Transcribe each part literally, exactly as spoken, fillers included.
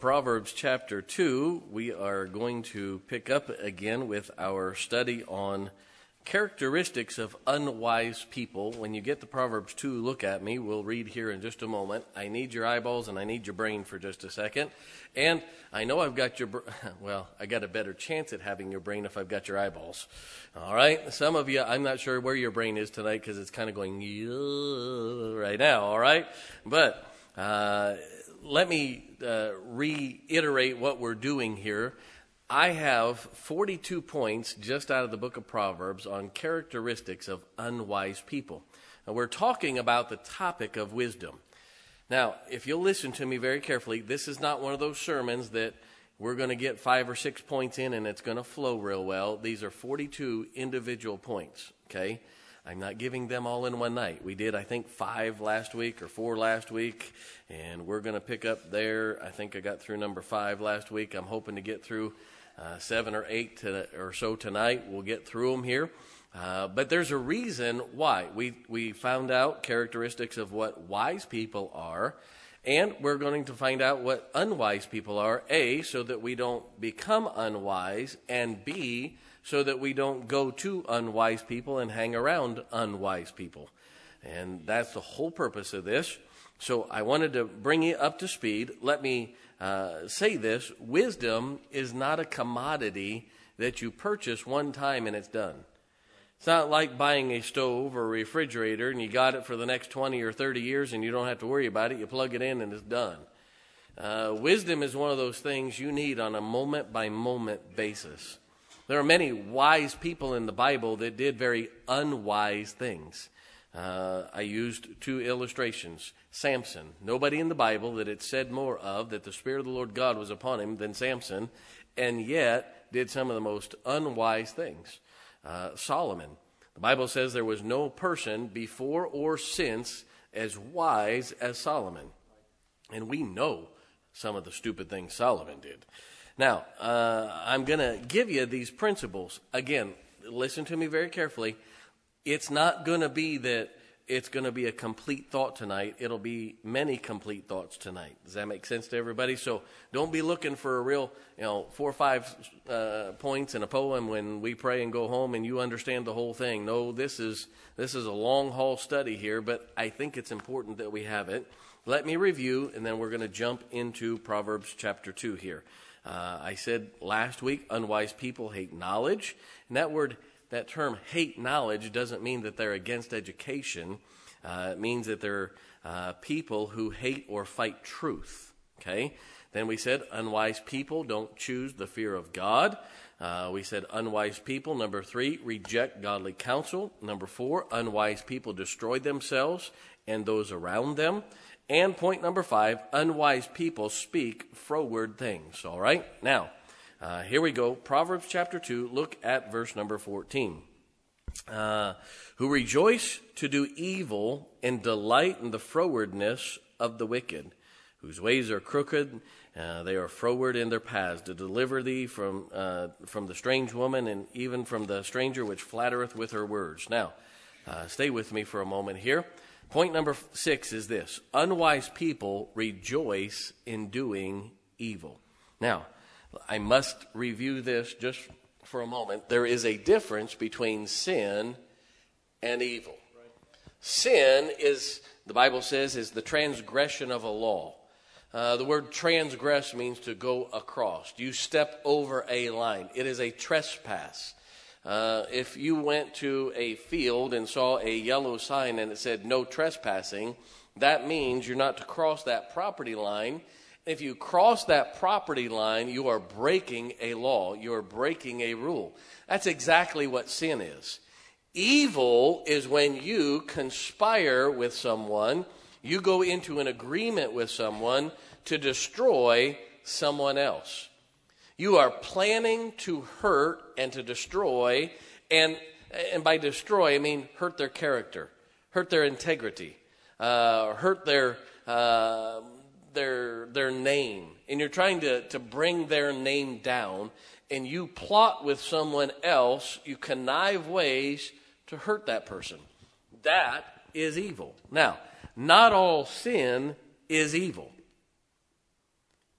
Proverbs chapter two, we are going to pick up again with our study on characteristics of unwise people. When you get to Proverbs two, look at me. We'll read here in just a moment. I need your eyeballs and I need your brain for just a second. And I know I've got your, br- well, I got a better chance at having your brain if I've got your eyeballs. All right. Some of you, I'm not sure where your brain is tonight because it's kind of going yeah, right now. All right. But, uh, let me uh, reiterate what we're doing here. I have forty-two points just out of the book of Proverbs on characteristics of unwise people. Now, we're talking about the topic of wisdom. Now, if you'll listen to me very carefully, this is not one of those sermons that we're going to get five or six points in and it's going to flow real well. These are forty-two individual points, okay? I'm not giving them all in one night. We did, I think, five last week or four last week, and we're going to pick up there. I think I got through number five last week. I'm hoping to get through uh, seven or eight to, or so tonight. We'll get through them here. Uh, but there's a reason why. We, we found out characteristics of what wise people are, and we're going to find out what unwise people are, A, so that we don't become unwise, and B, so that we don't go to unwise people and hang around unwise people. And that's the whole purpose of this. So I wanted to bring you up to speed. Let me uh, say this. Wisdom is not a commodity that you purchase one time and it's done. It's not like buying a stove or a refrigerator and you got it for the next twenty or thirty years and you don't have to worry about it. You plug it in and it's done. Uh, wisdom is one of those things you need on a moment-by-moment basis. There are many wise people in the Bible that did very unwise things. Uh, I used two illustrations. Samson. Nobody in the Bible that it said more of that the Spirit of the Lord God was upon him than Samson, and yet did some of the most unwise things. Uh, Solomon. The Bible says there was no person before or since as wise as Solomon. And we know some of the stupid things Solomon did. Now, uh, I'm going to give you these principles. Again, listen to me very carefully. It's not going to be that it's going to be a complete thought tonight. It'll be many complete thoughts tonight. Does that make sense to everybody? So don't be looking for a real, you know, four or five uh, points in a poem when we pray and go home and you understand the whole thing. No, this is this is a long haul study here, but I think it's important that we have it. Let me review, and then we're going to jump into Proverbs chapter two here. Uh, I said last week, unwise people hate knowledge. And that word, that term hate knowledge doesn't mean that they're against education. Uh, it means that they're uh, people who hate or fight truth. Okay? Then we said unwise people don't choose the fear of God. Uh, we said unwise people, number three, reject godly counsel. Number four, unwise people destroy themselves and those around them. And point number five, unwise people speak froward things. All right? Now, uh, here we go. Proverbs chapter two, look at verse number fourteen. Uh, who rejoice to do evil and delight in the frowardness of the wicked, whose ways are crooked, uh, they are froward in their paths, to deliver thee from uh, from the strange woman and even from the stranger which flattereth with her words. Now, uh, stay with me for a moment here. Point number six is this. Unwise people rejoice in doing evil. Now, I must review this just for a moment. There is a difference between sin and evil. Sin is, the Bible says, is the transgression of a law. Uh, the word transgress means to go across. You step over a line. It is a trespass. Uh, if you went to a field and saw a yellow sign and it said no trespassing, that means you're not to cross that property line. If you cross that property line, you are breaking a law. You are breaking a rule. That's exactly what sin is. Evil is when you conspire with someone, you go into an agreement with someone to destroy someone else. You are planning to hurt and to destroy, and and by destroy, I mean hurt their character, hurt their integrity, uh, hurt their uh, their their name. And you're trying to, to bring their name down, and you plot with someone else, you connive ways to hurt that person. That is evil. Now, not all sin is evil.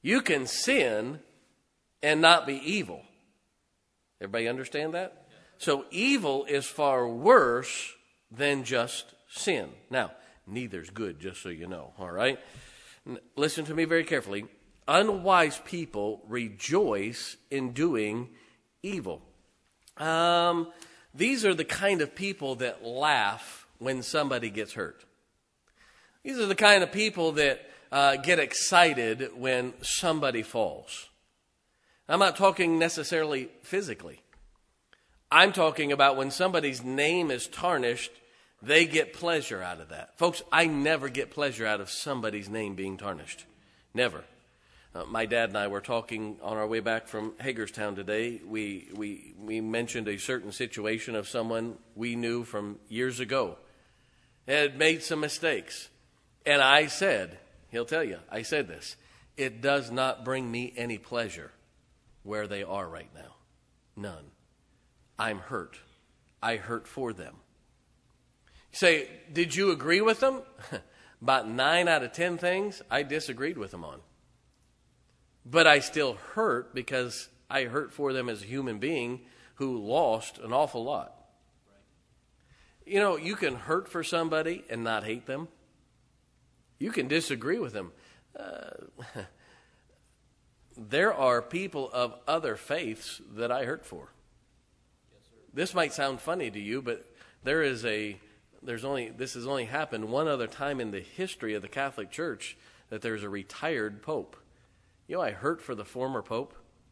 You can sin and not be evil. Everybody understand that? So evil is far worse than just sin. Now, neither's good, just so you know, all right? Listen to me very carefully. Unwise people rejoice in doing evil. Um, these are the kind of people that laugh when somebody gets hurt. These are the kind of people that uh, get excited when somebody falls. I'm not talking necessarily physically. I'm talking about when somebody's name is tarnished, they get pleasure out of that. Folks, I never get pleasure out of somebody's name being tarnished. Never. Uh, my dad and I were talking on our way back from Hagerstown today. We, we, we mentioned a certain situation of someone we knew from years ago had made some mistakes. And I said, he'll tell you, I said this, it does not bring me any pleasure where they are right now. None. I'm hurt. I hurt for them. You say, did you agree with them? About nine out of ten things I disagreed with them on. But I still hurt because I hurt for them as a human being who lost an awful lot. You know, you can hurt for somebody and not hate them. You can disagree with them. Uh, there are people of other faiths that I hurt for. Yes, sir. This might sound funny to you, but there is a, there's only, this has only happened one other time in the history of the Catholic Church that there's a retired pope. You know, I hurt for the former pope.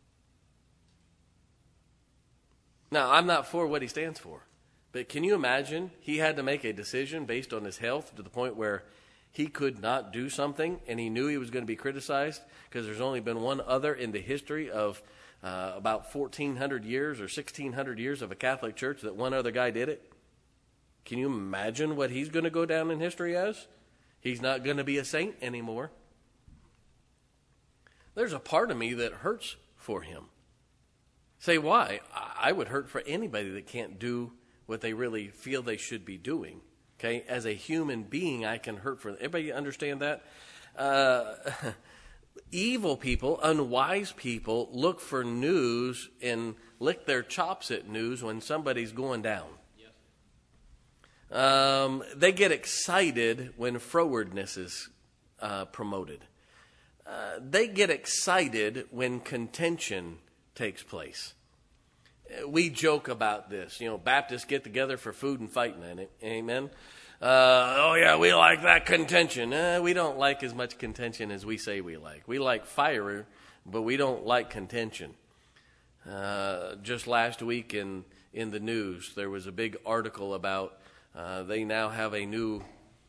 Now, I'm not for what he stands for, but can you imagine he had to make a decision based on his health to the point where he could not do something, and he knew he was going to be criticized because there's only been one other in the history of uh, about fourteen hundred years or sixteen hundred years of a Catholic Church that one other guy did it. Can you imagine what he's going to go down in history as? He's not going to be a saint anymore. There's a part of me that hurts for him. Say, why? I would hurt for anybody that can't do what they really feel they should be doing. Okay, as a human being, I can hurt for them. Everybody understand that? Uh, evil people, unwise people, look for news and lick their chops at news when somebody's going down. Yes. Um, they get excited when frowardness is uh, promoted. Uh, they get excited when contention takes place. We joke about this. You know, Baptists get together for food and fighting in it. Amen. Uh, oh, yeah, we like that contention. Uh, we don't like as much contention as we say we like. We like fire, but we don't like contention. Uh, just last week in, in the news, there was a big article about uh, they now have a new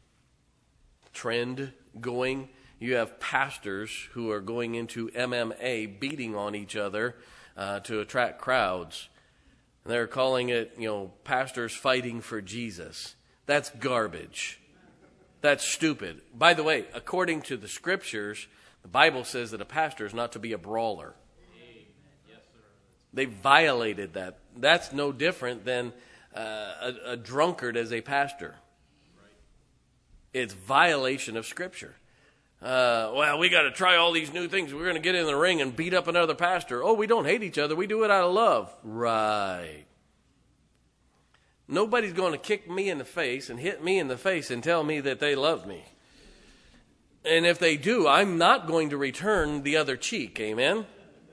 trend going. You have pastors who are going into M M A, beating on each other uh, to attract crowds. And they're calling it, you know, pastors fighting for Jesus. That's garbage. That's stupid. By the way, according to the scriptures, the Bible says that a pastor is not to be a brawler. Yes, sir. They violated that. That's no different than uh, a, a drunkard as a pastor. Right. It's violation of scripture. Uh, well, we got to try all these new things. We're going to get in the ring and beat up another pastor. Oh, we don't hate each other. We do it out of love. Right. Nobody's going to kick me in the face and hit me in the face and tell me that they love me. And if they do, I'm not going to return the other cheek. Amen?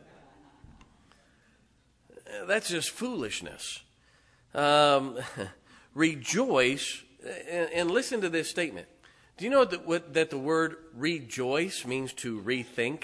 That's just foolishness. Um, rejoice, and, and listen to this statement. Do you know that, what, that the word rejoice means to rethink?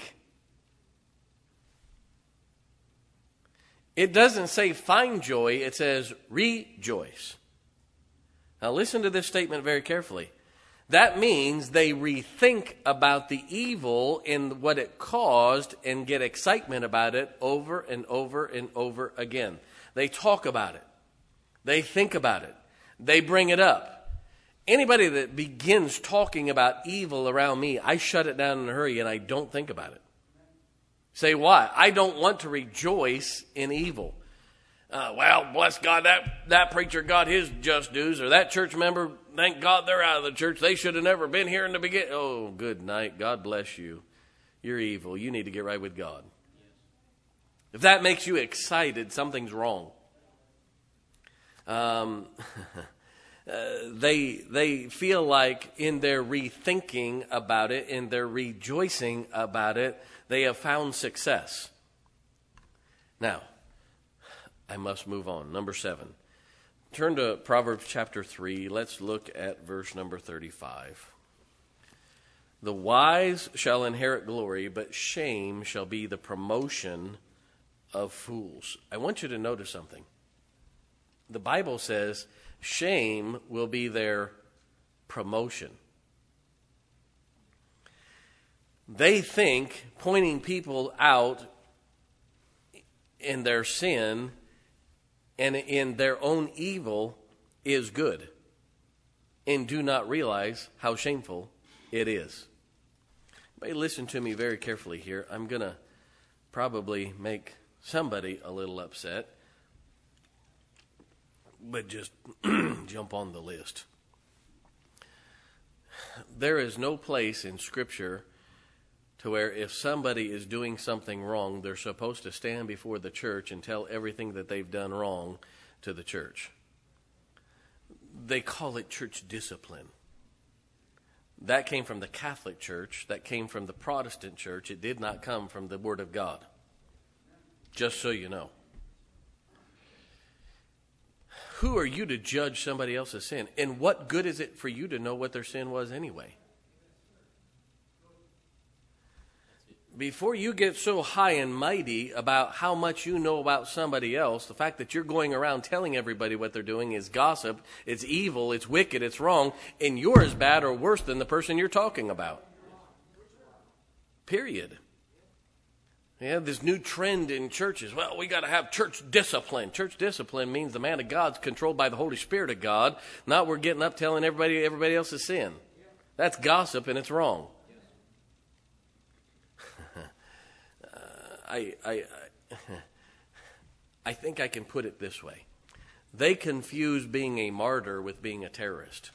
It doesn't say find joy, it says rejoice. Now listen to this statement very carefully. That means they rethink about the evil and what it caused and get excitement about it over and over and over again. They talk about it. They think about it. They bring it up. Anybody that begins talking about evil around me, I shut it down in a hurry and I don't think about it. Say, why? I don't want to rejoice in evil. Uh, well, bless God, that, that preacher got his just dues, or that church member, thank God they're out of the church. They should have never been here in the beginning. Oh, good night. God bless you. you're evil. You need to get right with God. If that makes you excited, something's wrong. Um, uh, they they feel like in their rethinking about it, in their rejoicing about it, they have found success. Now, I must move on. Number seven. Turn to Proverbs chapter three. Let's look at verse number thirty-five. The wise shall inherit glory, but shame shall be the promotion of fools. I want you to notice something. The Bible says shame will be their promotion. They think pointing people out in their sin and in their own evil is good, and do not realize how shameful it is. You may listen to me very carefully here. I'm going to probably make somebody a little upset, but just jump on the list. There is no place in Scripture to where if somebody is doing something wrong, they're supposed to stand before the church and tell everything that they've done wrong to the church. They call it church discipline. That came from the Catholic Church. That came from the Protestant Church. It did not come from the Word of God. Just so you know. Who are you to judge somebody else's sin? And what good is it for you to know what their sin was anyway? Before you get so high and mighty about how much you know about somebody else, the fact that you're going around telling everybody what they're doing is gossip, it's evil, it's wicked, it's wrong, and you're as bad or worse than the person you're talking about. Period. We have this new trend in churches. Well, we got to have church discipline. Church discipline means the man of God's controlled by the Holy Spirit of God, not we're getting up telling everybody everybody else's sin. That's gossip and it's wrong. uh, I, I, I, I think I can put it this way. They confuse being a martyr with being a terrorist.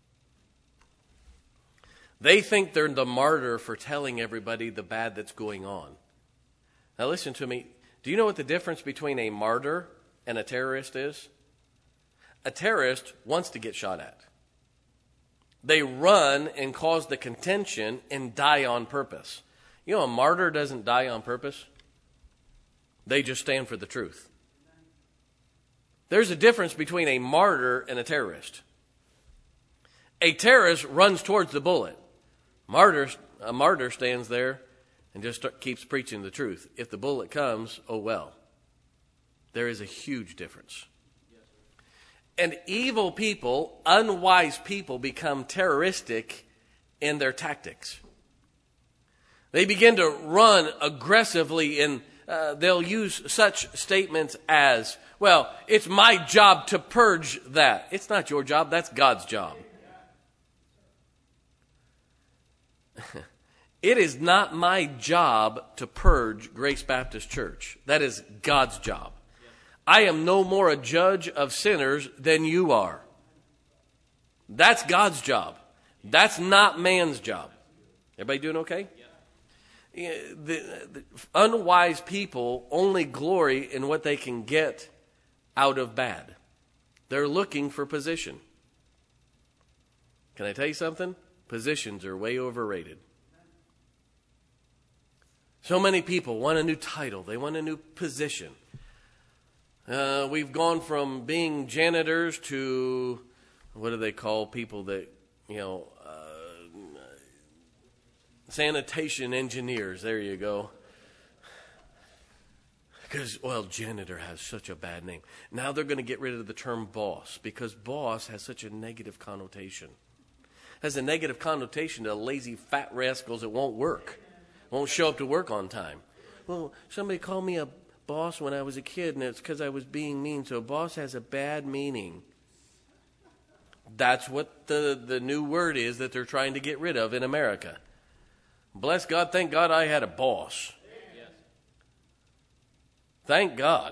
They think they're the martyr for telling everybody the bad that's going on. Now listen to me. Do you know what the difference between a martyr and a terrorist is? A terrorist wants to get shot at. They run and cause the contention and die on purpose. You know, a martyr doesn't die on purpose. They just stand for the truth. There's a difference between a martyr and a terrorist. A terrorist runs towards the bullet. Martyr, a martyr stands there and just start, keeps preaching the truth. If the bullet comes, oh well. There is a huge difference. And evil people, unwise people, become terroristic in their tactics. They begin to run aggressively, and uh, they'll use such statements as, well, it's my job to purge that. It's not your job, that's God's job. It is not my job to purge Grace Baptist Church. That is God's job. I am no more a judge of sinners than you are. That's God's job. That's not man's job. Everybody doing okay? Yeah, the, the unwise people only glory in what they can get out of bad. They're looking for position. Can I tell you something? Positions are way overrated. So many people want a new title. They want a new position. Uh, we've gone from being janitors to, what do they call people that, you know, uh, sanitation engineers. There you go. Because, well, janitor has such a bad name. Now they're going to get rid of the term boss because boss has such a negative connotation. Has a negative connotation to lazy fat rascals that won't work. Won't show up to work on time. Well, somebody called me a boss when I was a kid, and it's because I was being mean. So boss has a bad meaning. That's what the, the new word is that they're trying to get rid of in America. Bless God, thank God I had a boss. Yes. Thank God.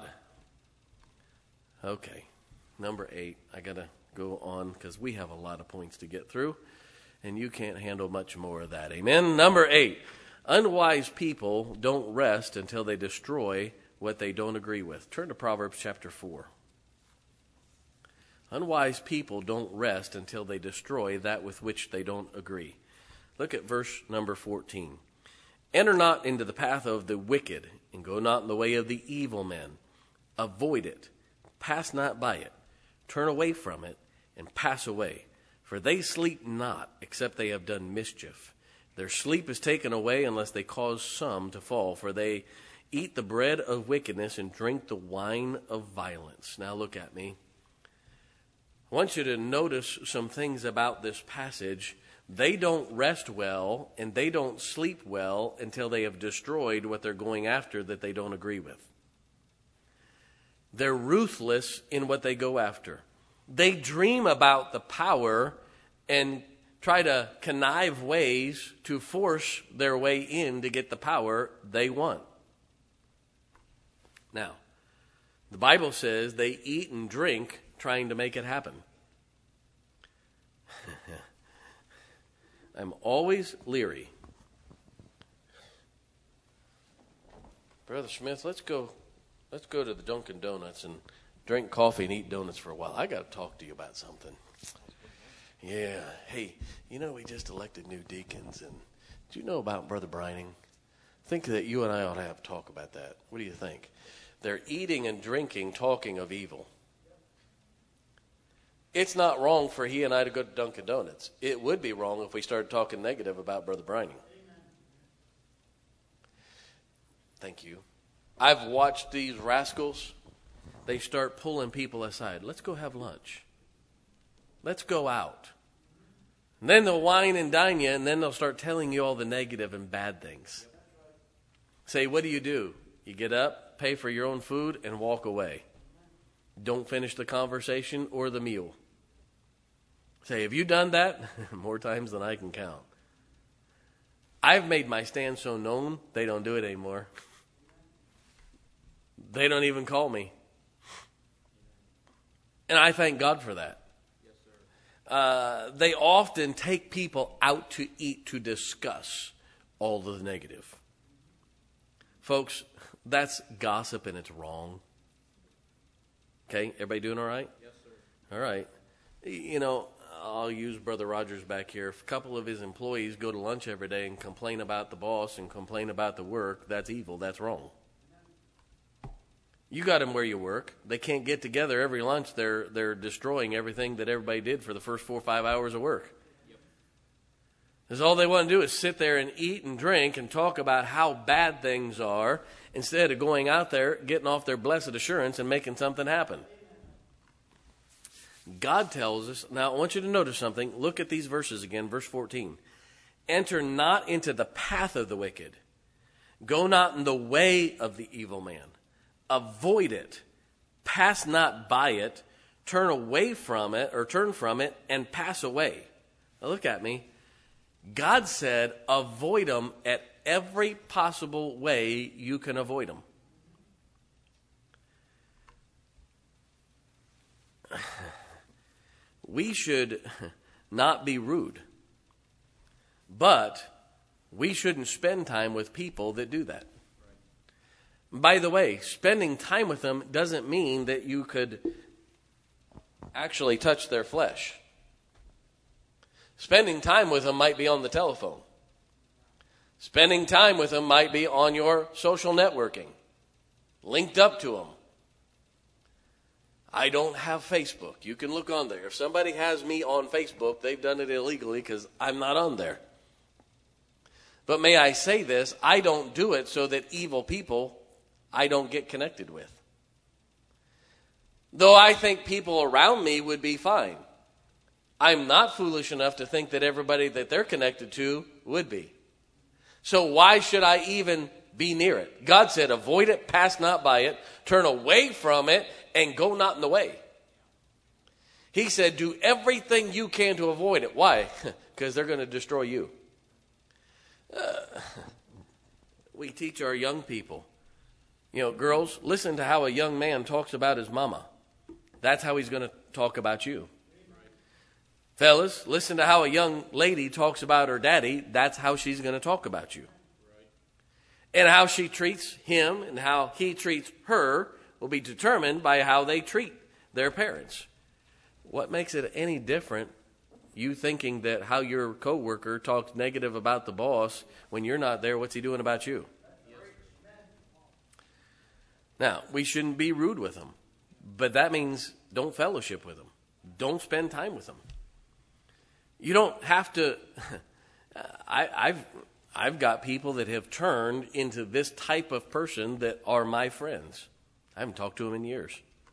Okay, number eight. I got to go on because we have a lot of points to get through, and you can't handle much more of that. Amen? Number eight. Unwise people don't rest until they destroy what they don't agree with. Turn to Proverbs chapter four. Unwise people don't rest until they destroy that with which they don't agree. Look at verse number fourteen. Enter not into the path of the wicked, and go not in the way of the evil men. Avoid it. Pass not by it. Turn away from it, and pass away. For they sleep not, except they have done mischief. Their sleep is taken away unless they cause some to fall. For they eat the bread of wickedness and drink the wine of violence. Now look at me. I want you to notice some things about this passage. They don't rest well and they don't sleep well until they have destroyed what they're going after that they don't agree with. They're ruthless in what they go after. They dream about the power and try to connive ways to force their way in to get the power they want. Now, the Bible says they eat and drink trying to make it happen. I'm always leery. Brother Smith, let's go let's go to the Dunkin' Donuts and drink coffee and eat donuts for a while. I got to talk to you about something. Yeah. Hey, you know we just elected new deacons, and do you know about Brother Brining? I think that you and I ought to have a talk about that. What do you think? They're eating and drinking, talking of evil. It's not wrong for he and I to go to Dunkin' Donuts. It would be wrong if we started talking negative about Brother Brining. Thank you. I've watched these rascals. They start pulling people aside. Let's go have lunch. Let's go out. And then they'll wine and dine you, and then they'll start telling you all the negative and bad things. Say, what do you do? You get up, pay for your own food, and walk away. Don't finish the conversation or the meal. Say, have you done that? More times than I can count. I've made my stand so known, they don't do it anymore. They don't even call me. And I thank God for that. Yes, sir. Uh, they often take people out to eat to discuss all the negative. Folks, that's gossip and it's wrong. Okay, everybody doing all right? Yes, sir. All right. You know, I'll use Brother Rogers back here. If a couple of his employees go to lunch every day and complain about the boss and complain about the work, that's evil. That's wrong. You got them where you work. They can't get together every lunch. They're they're destroying everything that everybody did for the first four or five hours of work. Yep. Because all they want to do is sit there and eat and drink and talk about how bad things are instead of going out there, getting off their blessed assurance and making something happen. God tells us, now I want you to notice something. Look at these verses again, verse fourteen. Enter not into the path of the wicked. Go not in the way of the evil man. Avoid it. Pass not by it. Turn away from it, or turn from it, and pass away. Now look at me. God said, avoid them at every possible way you can avoid them. We should not be rude, but we shouldn't spend time with people that do that. By the way, spending time with them doesn't mean that you could actually touch their flesh. Spending time with them might be on the telephone. Spending time with them might be on your social networking, linked up to them. I don't have Facebook. You can look on there. If somebody has me on Facebook, they've done it illegally because I'm not on there. But may I say this, I don't do it so that evil people I don't get connected with. Though I think people around me would be fine. I'm not foolish enough to think that everybody that they're connected to would be. So why should I even be near it? God said, avoid it, pass not by it, turn away from it, and go not in the way. He said, do everything you can to avoid it. Why? Because they're going to destroy you. Uh, we teach our young people. You know, girls, listen to how a young man talks about his mama. That's how he's going to talk about you. Fellas, listen to how a young lady talks about her daddy. That's how she's going to talk about you. Right. And how she treats him and how he treats her will be determined by how they treat their parents. What makes it any different, you thinking that how your coworker talks negative about the boss when you're not there, what's he doing about you? Now, we shouldn't be rude with them, but that means don't fellowship with them. Don't spend time with them. You don't have to. I, I've I've got people that have turned into this type of person that are my friends. I haven't talked to them in years.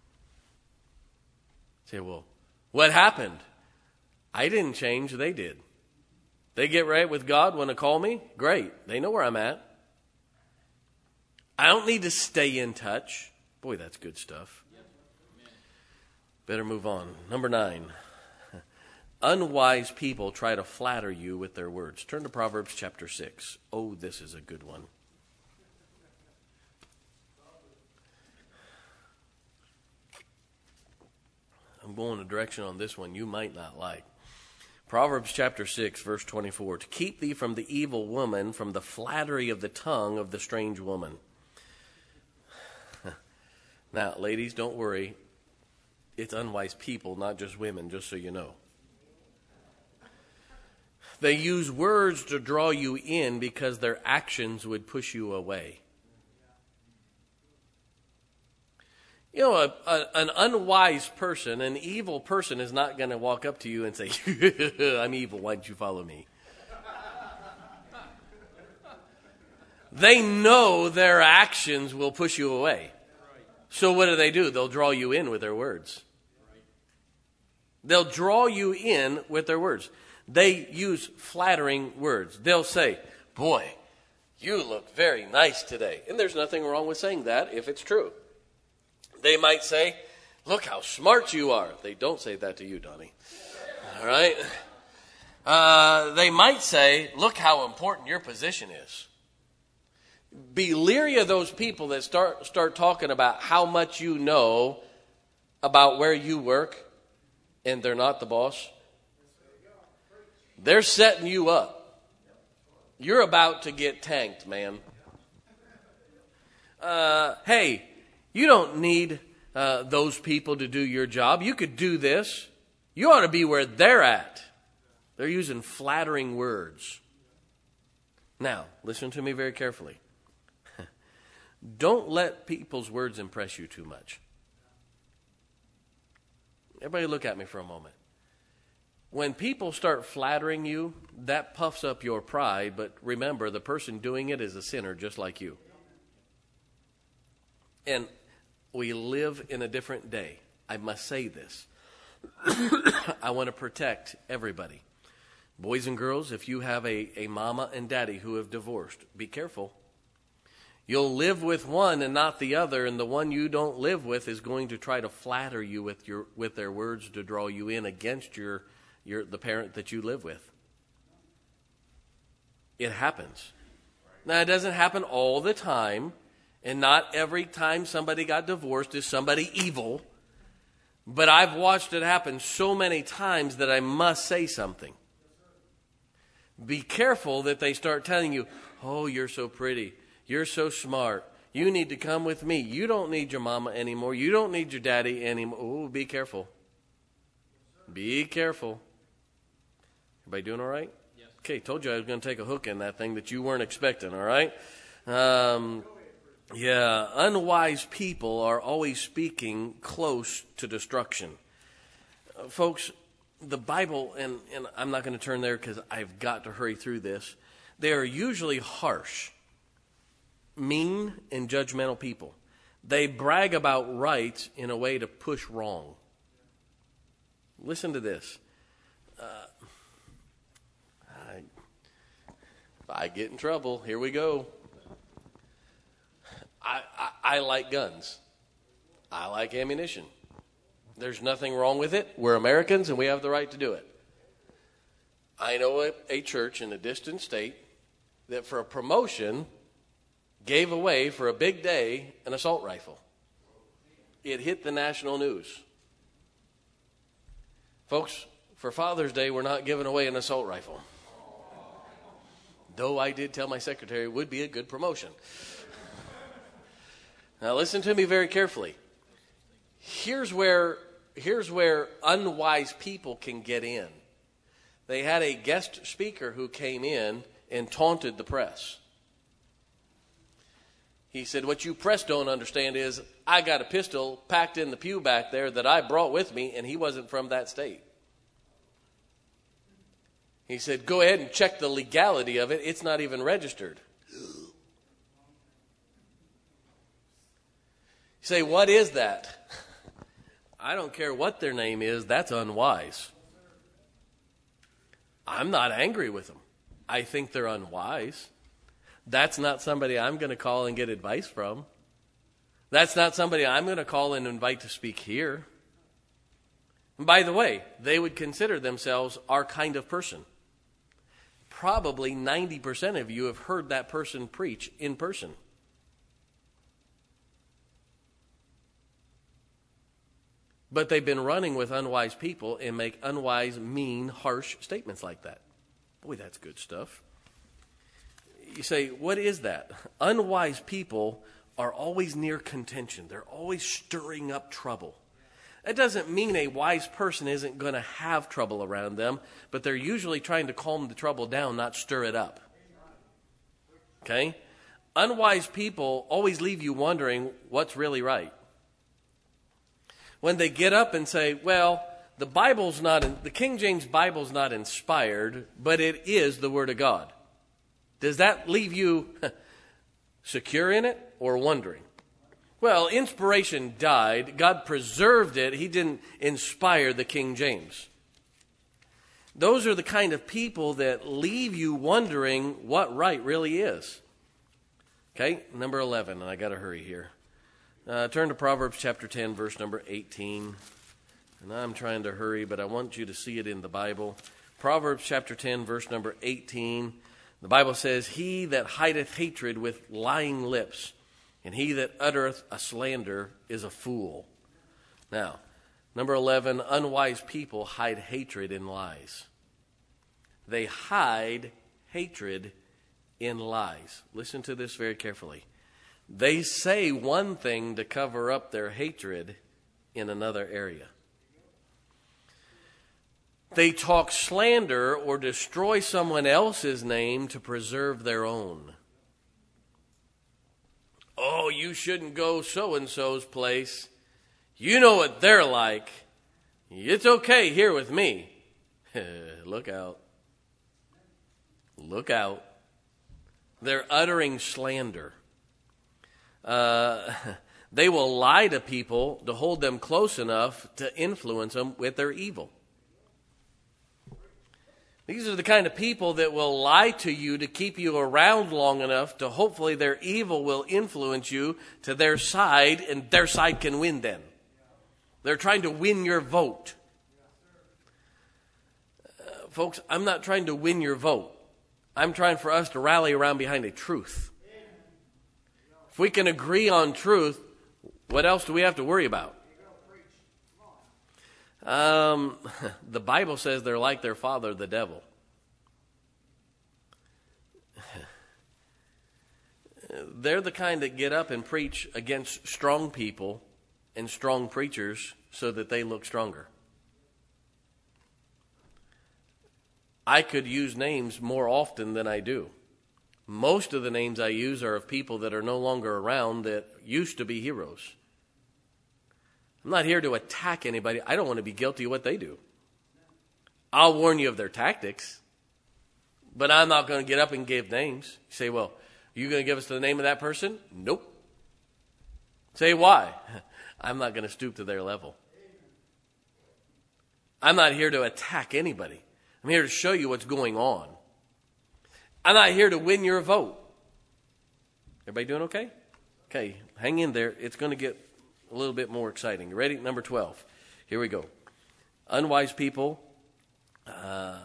Say, well, what happened? I didn't change, they did. They get right with God, want to call me? Great. They know where I'm at. I don't need to stay in touch. Boy, that's good stuff. Better move on. Number nine. Unwise people try to flatter you with their words. Turn to Proverbs chapter six. Oh, this is a good one. I'm going a direction on this one you might not like. Proverbs chapter six, verse twenty-four. To keep thee from the evil woman, from the flattery of the tongue of the strange woman. Now, ladies, don't worry. It's unwise people, not just women, just so you know. They use words to draw you in because their actions would push you away. You know, a, a, an unwise person, an evil person is not going to walk up to you and say, I'm evil, why don't you follow me? They know their actions will push you away. So what do they do? They'll draw you in with their words. They'll draw you in with their words. They use flattering words. They'll say, boy, you look very nice today. And there's nothing wrong with saying that if it's true. They might say, look how smart you are. They don't say that to you, Donnie. All right? Uh, they might say, look how important your position is. Be leery of those people that start start talking about how much you know about where you work, and they're not the boss. They're setting you up. You're about to get tanked, man. Uh, hey, you don't need uh, those people to do your job. You could do this. You ought to be where they're at. They're using flattering words. Now, listen to me very carefully. Don't let people's words impress you too much. Everybody look at me for a moment. When people start flattering you, that puffs up your pride, but remember, the person doing it is a sinner just like you. And we live in a different day. I must say this. I want to protect everybody. Boys and girls, if you have a, a mama and daddy who have divorced, be careful. You'll live with one and not the other, and the one you don't live with is going to try to flatter you with your with their words to draw you in against your your the parent that you live with. It happens. Now, it doesn't happen all the time, and not every time somebody got divorced is somebody evil, but I've watched it happen so many times that I must say something. Be careful that they start telling you, oh, you're so pretty. You're so smart. You need to come with me. You don't need your mama anymore. You don't need your daddy anymore. Oh, be careful. Be careful. Everybody doing all right? Yes. Okay, told you I was going to take a hook in that thing that you weren't expecting, all right? Um, yeah, unwise people are always speaking close to destruction. Uh, folks, the Bible, and, and I'm not going to turn there because I've got to hurry through this. They are usually harsh, mean, and judgmental people. They brag about right in a way to push wrong. Listen to this. Uh, I, if I get in trouble, here we go. I, I, I like guns. I like ammunition. There's nothing wrong with it. We're Americans and we have the right to do it. I know a, a church in a distant state that for a promotion gave away for a big day an assault rifle. It hit the national news. Folks, for Father's Day, we're not giving away an assault rifle. Though I did tell my secretary it would be a good promotion. Now listen to me very carefully. Here's where, here's where unwise people can get in. They had a guest speaker who came in and taunted the press. He said, what you press don't understand is I got a pistol packed in the pew back there that I brought with me, and he wasn't from that state. He said, go ahead and check the legality of it. It's not even registered. You say, what is that? I don't care what their name is. That's unwise. I'm not angry with them. I think they're unwise. That's not somebody I'm going to call and get advice from. That's not somebody I'm going to call and invite to speak here. And by the way, they would consider themselves our kind of person. Probably ninety percent of you have heard that person preach in person. But they've been running with unwise people and make unwise, mean, harsh statements like that. Boy, that's good stuff. You say, what is that? Unwise people are always near contention. They're always stirring up trouble. That doesn't mean a wise person isn't going to have trouble around them, but they're usually trying to calm the trouble down, not stir it up. Okay? Unwise people always leave you wondering what's really right. When they get up and say, well, the Bible's not, in, the King James Bible's not inspired, but it is the Word of God. Does that leave you secure in it or wondering? Well, inspiration died. God preserved it. He didn't inspire the King James. Those are the kind of people that leave you wondering what right really is. Okay, number eleven, and I got to hurry here. Uh, turn to Proverbs chapter ten, verse number eighteen. And I'm trying to hurry, but I want you to see it in the Bible. Proverbs chapter ten, verse number eighteen. The Bible says, he that hideth hatred with lying lips, and he that uttereth a slander is a fool. Now, number eleven, unwise people hide hatred in lies. They hide hatred in lies. Listen to this very carefully. They say one thing to cover up their hatred in another area. They talk slander or destroy someone else's name to preserve their own. Oh, you shouldn't go so-and-so's place. You know what they're like. It's okay here with me. Look out. Look out. They're uttering slander. Uh, they will lie to people to hold them close enough to influence them with their evil. These are the kind of people that will lie to you to keep you around long enough to hopefully their evil will influence you to their side, and their side can win then. They're trying to win your vote. Uh, folks, I'm not trying to win your vote. I'm trying for us to rally around behind a truth. If we can agree on truth, what else do we have to worry about? Um, the Bible says they're like their father, the devil. They're the kind that get up and preach against strong people and strong preachers so that they look stronger. I could use names more often than I do. Most of the names I use are of people that are no longer around that used to be heroes. I'm not here to attack anybody. I don't want to be guilty of what they do. I'll warn you of their tactics, but I'm not going to get up and give names. You say, well, are you going to give us the name of that person? Nope. Say, why? I'm not going to stoop to their level. I'm not here to attack anybody. I'm here to show you what's going on. I'm not here to win your vote. Everybody doing okay? Okay, hang in there. It's going to get a little bit more exciting. You ready? Number twelve. Here we go. Unwise people uh,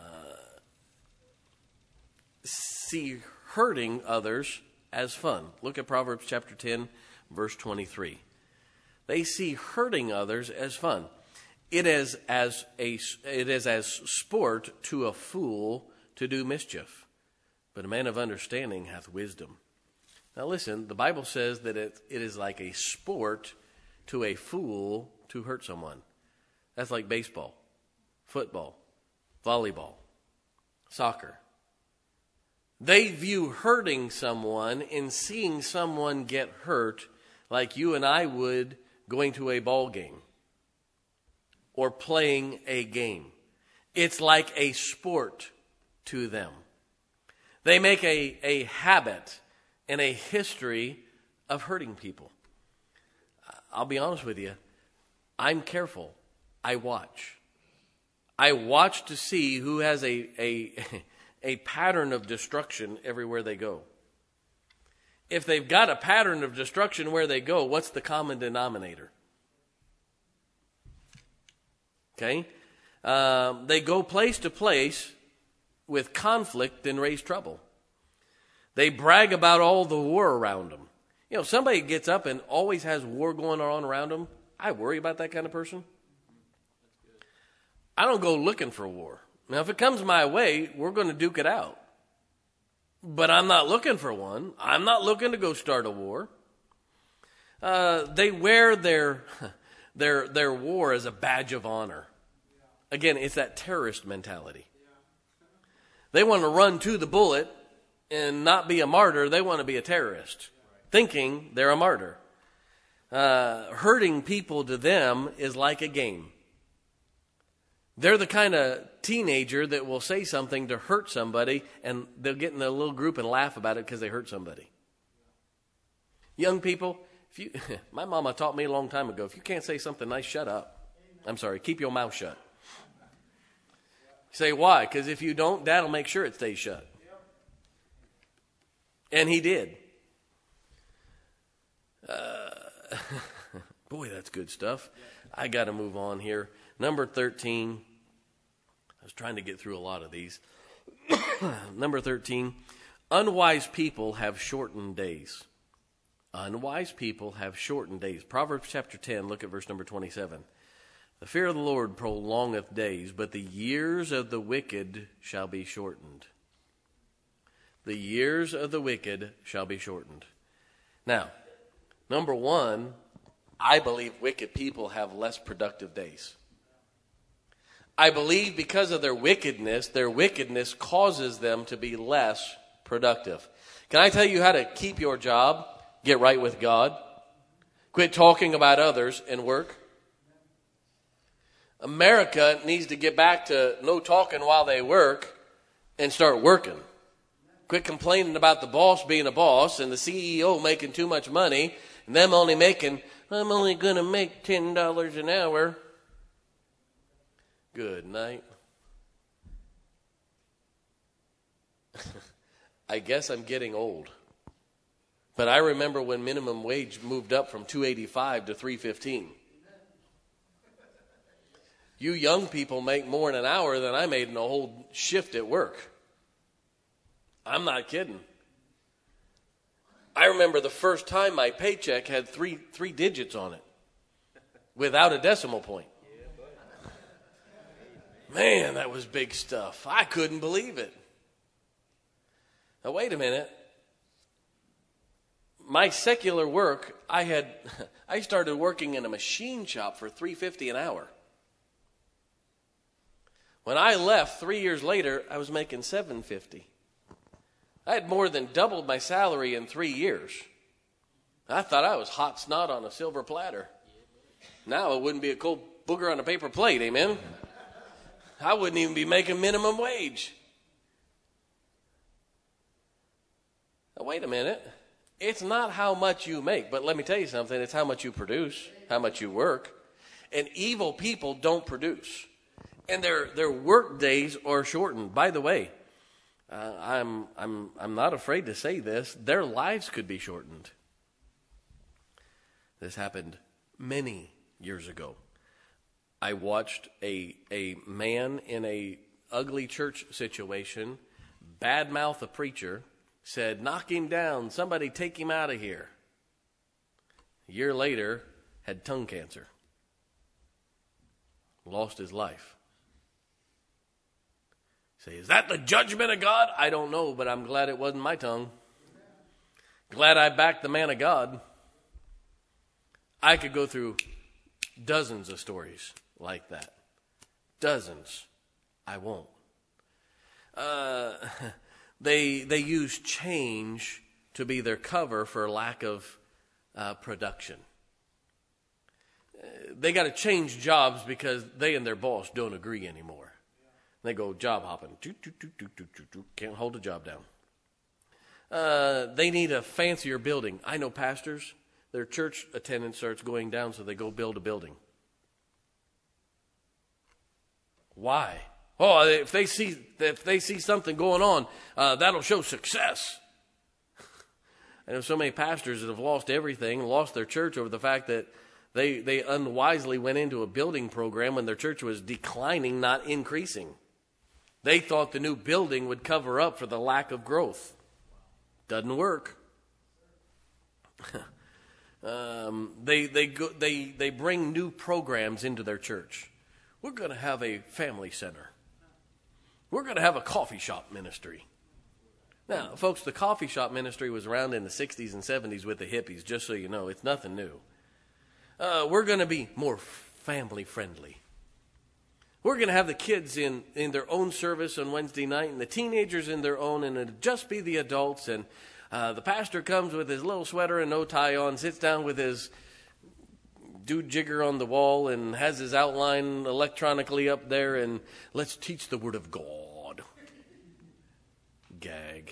see hurting others as fun. Look at Proverbs chapter ten, verse twenty-three. They see hurting others as fun. It is as a it is as sport to a fool to do mischief, but a man of understanding hath wisdom. Now listen, the Bible says that it, it is like a sport to a fool to hurt someone. That's like baseball, football, volleyball, soccer. They view hurting someone and seeing someone get hurt like you and I would going to a ball game or playing a game. It's like a sport to them. They make a, a habit and a history of hurting people. I'll be honest with you. I'm careful. I watch. I watch to see who has a, a, a pattern of destruction everywhere they go. If they've got a pattern of destruction where they go, what's the common denominator? Okay? Um, they go place to place with conflict and raise trouble. They brag about all the war around them. You know, somebody gets up and always has war going on around them. I worry about that kind of person. I don't go looking for war. Now, if it comes my way, we're going to duke it out. But I'm not looking for one. I'm not looking to go start a war. Uh, they wear their, their, their war as a badge of honor. Again, it's that terrorist mentality. They want to run to the bullet and not be a martyr. They want to be a terrorist, thinking they're a martyr. Uh, hurting people to them is like a game. They're the kind of teenager that will say something to hurt somebody, and they'll get in a little group and laugh about it because they hurt somebody. Young people, if you, my mama taught me a long time ago, if you can't say something nice, shut up. I'm sorry, keep your mouth shut. Say why? Because if you don't, Dad will make sure it stays shut. And he did. Uh, boy, that's good stuff. I got to move on here. Number thirteen. I was trying to get through a lot of these. Number thirteen. Unwise people have shortened days. Unwise people have shortened days. Proverbs chapter ten, look at verse number twenty-seven. The fear of the Lord prolongeth days, but the years of the wicked shall be shortened. The years of the wicked shall be shortened. Now, number one, I believe wicked people have less productive days. I believe because of their wickedness, their wickedness causes them to be less productive. Can I tell you how to keep your job, get right with God, quit talking about others, and work? America needs to get back to no talking while they work and start working. Quit complaining about the boss being a boss and the C E O making too much money and them only making, I'm only going to make ten dollars an hour. Good night. I guess I'm getting old. But I remember when minimum wage moved up from two eighty-five to three fifteen. You young people make more in an hour than I made in a whole shift at work. I'm not kidding. I remember the first time my paycheck had three three digits on it without a decimal point. Man, that was big stuff. I couldn't believe it. Now, wait a minute. My secular work, I had I started working in a machine shop for three fifty an hour. When I left three years later, I was making seven fifty. I had more than doubled my salary in three years. I thought I was hot snot on a silver platter. Now it wouldn't be a cold booger on a paper plate, amen? I wouldn't even be making minimum wage. Now, wait a minute. It's not how much you make, but let me tell you something. It's how much you produce, how much you work. And evil people don't produce. And their their work days are shortened. By the way, uh, I'm I'm I'm not afraid to say this. Their lives could be shortened. This happened many years ago. I watched a a man in a ugly church situation badmouth a preacher, said, "Knock him down, somebody take him out of here." A year later, had tongue cancer. Lost his life. Say, is that the judgment of God? I don't know, but I'm glad it wasn't my tongue. Glad I backed the man of God. I could go through dozens of stories like that. Dozens. I won't. Uh, they they use change to be their cover for lack of uh, production. Uh, they got to change jobs because they and their boss don't agree anymore. They go job hopping. Can't hold a job down. Uh, they need a fancier building. I know pastors, their church attendance starts going down, so they go build a building. Why? Oh, if they see if they see something going on, uh, that'll show success. I know so many pastors that have lost everything, lost their church over the fact that they they unwisely went into a building program when their church was declining, not increasing. They thought the new building would cover up for the lack of growth. Doesn't work. um, they they go, they they bring new programs into their church. We're going to have a family center. We're going to have a coffee shop ministry. Now, folks, the coffee shop ministry was around in the sixties and seventies with the hippies, just so you know. It's nothing new. Uh, we're going to be more family friendly. We're going to have the kids in, in their own service on Wednesday night and the teenagers in their own, and it'll just be the adults. And uh, the pastor comes with his little sweater and no tie on, sits down with his dude jigger on the wall and has his outline electronically up there, and let's teach the Word of God. Gag.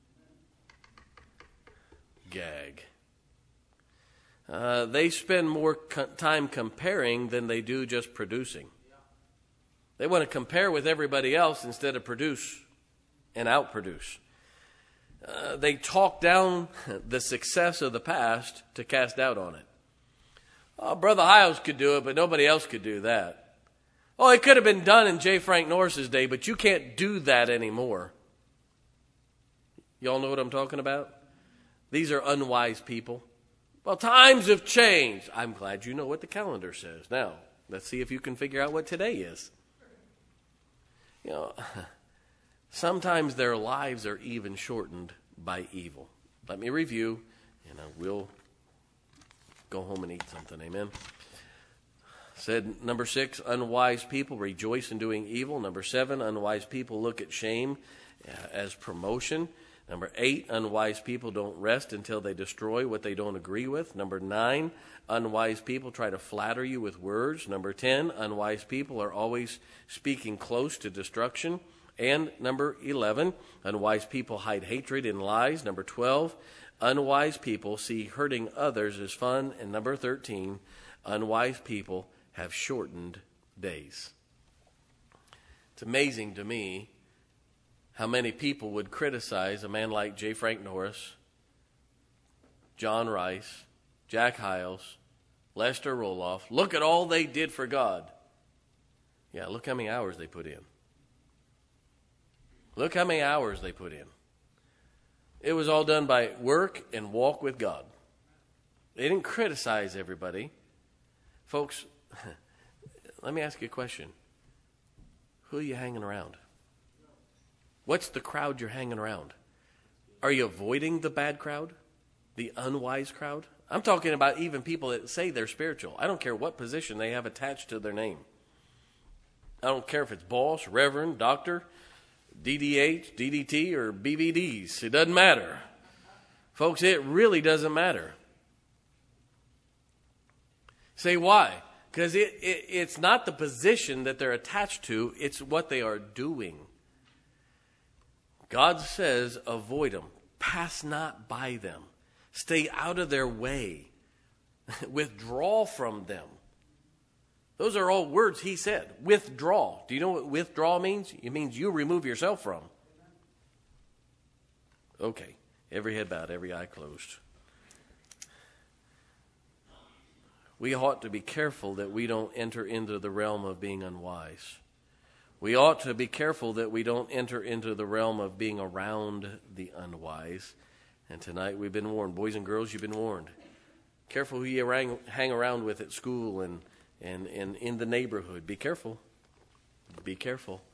Gag. Uh, they spend more co- time comparing than they do just producing. They want to compare with everybody else instead of produce and outproduce. Uh, they talk down the success of the past to cast doubt on it. Oh, Brother Hiles could do it, but nobody else could do that. Oh, it could have been done in J. Frank Norris's day, but you can't do that anymore. Y'all know what I'm talking about? These are unwise people. Well, times have changed. I'm glad you know what the calendar says. Now, let's see if you can figure out what today is. You know, sometimes their lives are even shortened by evil. Let me review, and I will go home and eat something. Amen. Said number six, unwise people rejoice in doing evil. Number seven, unwise people look at shame as promotion. Number eight, unwise people don't rest until they destroy what they don't agree with. Number nine, unwise people try to flatter you with words. Number ten, unwise people are always speaking close to destruction. And number eleven, unwise people hide hatred in lies. Number twelve, unwise people see hurting others as fun. And number thirteen, unwise people have shortened days. It's amazing to me how many people would criticize a man like J. Frank Norris, John Rice, Jack Hyles, Lester Roloff. Look at all they did for God. Yeah, look how many hours they put in. Look how many hours they put in. It was all done by work and walk with God. They didn't criticize everybody. Folks, let me ask you a question. Who are you hanging around? What's the crowd you're hanging around? Are you avoiding the bad crowd? The unwise crowd? I'm talking about even people that say they're spiritual. I don't care what position they have attached to their name. I don't care if it's boss, reverend, doctor, D D H, D D T, or B V Ds. It doesn't matter. Folks, it really doesn't matter. Say why? Because it, it, it's not the position that they're attached to, it's what they are doing. God says, avoid them. Pass not by them. Stay out of their way. Withdraw from them. Those are all words he said. Withdraw. Do you know what withdraw means? It means you remove yourself from. Okay. Every head bowed, every eye closed. We ought to be careful that we don't enter into the realm of being unwise. We ought to be careful that we don't enter into the realm of being around the unwise. And tonight we've been warned. Boys and girls, you've been warned. Careful who you hang around with at school and, and, and in the neighborhood. Be careful. Be careful.